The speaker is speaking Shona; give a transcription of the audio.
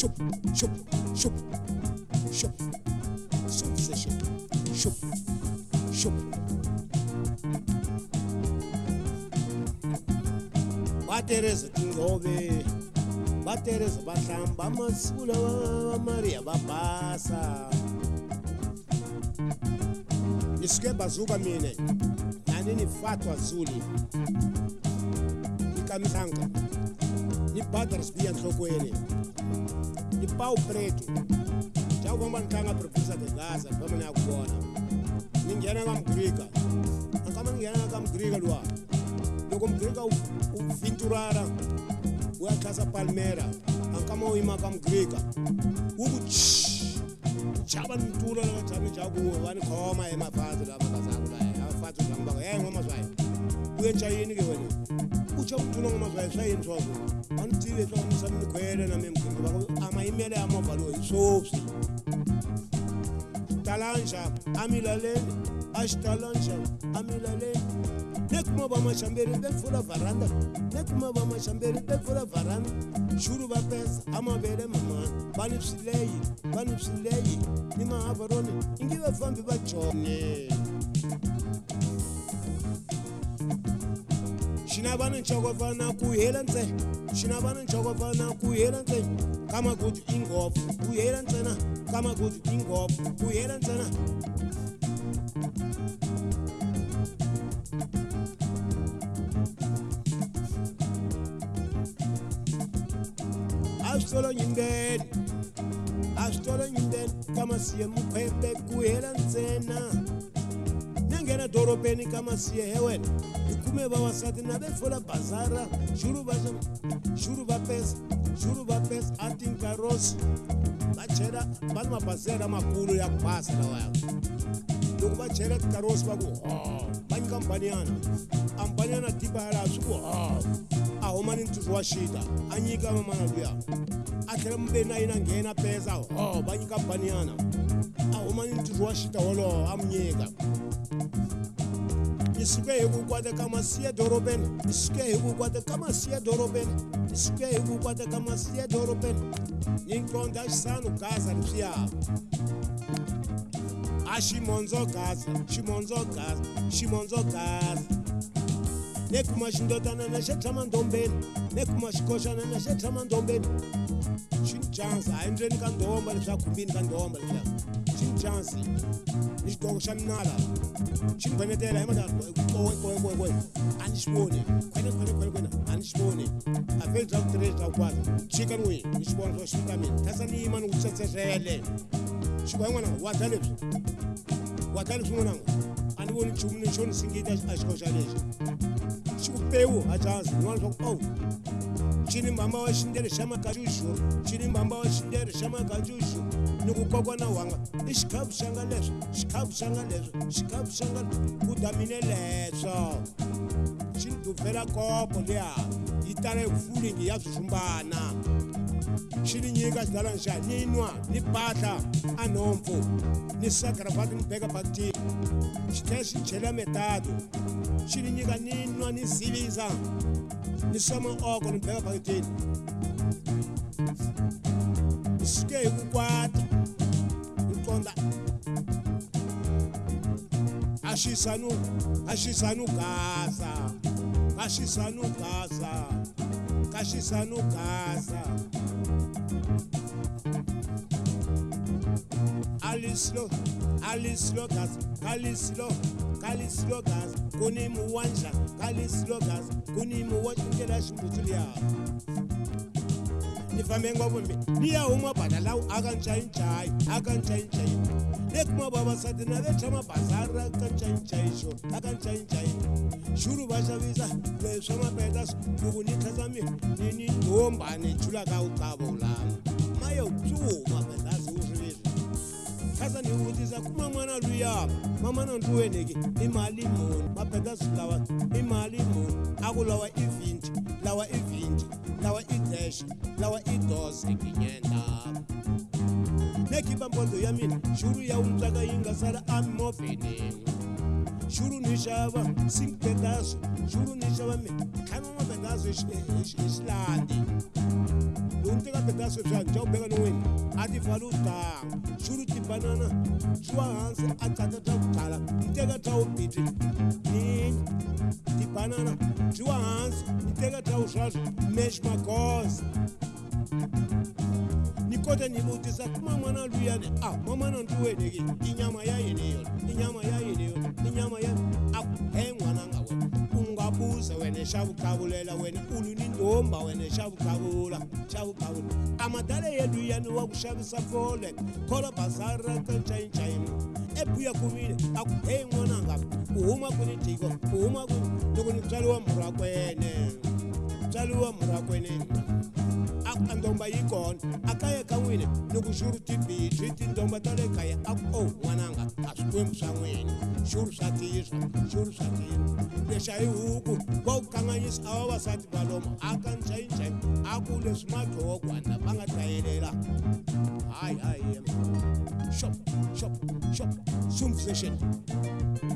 Shoop, shoop, shoop, shoop. Shoop session. Shoop, shoop. Batereza tingobe. Batereza bahlamba amasula Maria babasa. Isuke bazuka mina. Nani ni fatwa zuli. Ikamisanga. Ni badras bia nhlokweni. Ni pau preto. Já vamos bancar a profissa de Gaza, vamos na agora. Ninguém é como griga. Acaba ninguém é como griga lá. Eu como griga o Vinturara, o a Casa Palmeira. Acaba o ima como griga. O chaba ntura lá, chama chago, vai coma é mafado lá, mafado lá. É mafado lá, mafado é uma vai. O é chai ninguém vai. O chaba ntura uma vai sair no jogo. Antes de eu não saber coelho na mesma coisa. A mãe me dá a mão falou isso. Talanja, amilalene, ashtalanja, amilalene. Nekuma bama shamberi bek fula varanda. Nekuma bama shamberi bek fula varanda. Shuru ba pesa, ama bere mama. Banipsileyi, nima avarone. Ingiwa fambi ba chone. Shinabana nchokofana kuhelanze. Shinabana nchokofana kuhelanze. Kama kuju ingofu, kuhelanzena. Kama kuju ingofu, kuhelanzena. Astolo nyinden. Kama siye mpepe kuhelanzena. Nangena dorobeni kama siye hewen. Ikume bawasati na befula bazara. Shuru ba pesa atinka rosi. Bachera bani mabazera makulu ya kupasa la waya. Luku bachera karosi bagu bani kampaniana. Ampaniana tiba hala suku ahomani ntuzwa shida. Anyika mamana duya. Akela mbena ina ngena pesa bani kampaniana. Ahomani ntuzwa shida holo amnyeka. Isuke hiku kwate kama siye dorobeni. Isuke hiku kwate kama siye dorobeni. Isuke hiku kwate kama siye dorobeni. Ninkonda sanu Gaza lipia. Shimonzo Gaza. Nekuma shindotana na shetama ndombeni. Nekuma shikoshana na shetama ndombeni. Shinchanza, aindreni kandomba lipia kumbini kandomba lipia. Shinchanzi. Nishidoko shamnala. Shimbanetela yamada kwe. Anishibone. Kwene. Anishibone. Afel draw trade draw kwaza. Chicken wing. Nishibone so shikamini. Tasa ni imanu kutsetsele. Shibangwana watalips mwana. Ani woni chumni shoni singita ashikosha leje. Shikupewu achazi. Nwana so chini mbamba wa shindere shama kajushu. Nukukokwa na wanga. Shikabu shanga kudamine leso. Chini tufela kopo lea. Itare ufulingi ya sushumbana. Chini nyiga sidalansha. Ninwa, nipata, anomfu. Nisakarafati nipega pakti. Chiteshi nchela metadu. Chini nyiga ninwa nisiviza. Nisama oko nipega pakti. Nisuke kukwata. Nikonda. Ashisanu Gaza. Alislo Gaza. Kuni muwanja. Alislo Gaza. Kuni muwanja ngela shimbutulia. Nifamengo bombe. Niya uma badalau akanchai. Nekuma baba satina vechama bazara akanchai. Shuru bashaviza lesoma pedas kukunikazami nini nomba nechula kaukabo ulama. Mayo tsuma pedas uzivile. Kaza ni udiza kuma mwana luya. Mama nonduwe negi imali mon. Mapedas lawa imali mon. Akulawa ivinci. Lawa ideshi. Lawa idozi kinyenda. Neki bambondo yamini. Shuru ya umtaka inga sara amofini. shuru ni xava 5 pedaços shuru ni xava ntlhanu wa pedaço hi xilandi loko ni teka pedaço swa nja ku beka non'wini a ti pfali u tanga shuru tibanana swi wa hansi a qata ta ku tala ni teka ta wu biti ninya tibanana swi wa hansi ni teka ta wu swaswo mesh magoza ni kota ni vutisa mamana luyani mamana ntuweneke inyama ya yini yona inyama ya yini yona inyama ya he n'wananga wena u nga buza wena xa vukavulela wena ulu ni ndomba wena xa vukavula amadale ye luyani wa ku xavisa fole khola basari ra ncayincayin ebuya kumile he n'wananga u huma kuni tiko u huma kuni loko ni tswaliwa murakwene ndomba yi kona akaya ka n'wina loko xuru tibitri tindomba ta le kaya n'wananga a swikwembu swa n'wina xuru swa tirha lexi a hi huku va ku kanganyisa a vavasati valomo aka ncayincayi a ku leswi madlogwana va nga dayelela hayi shop sumstation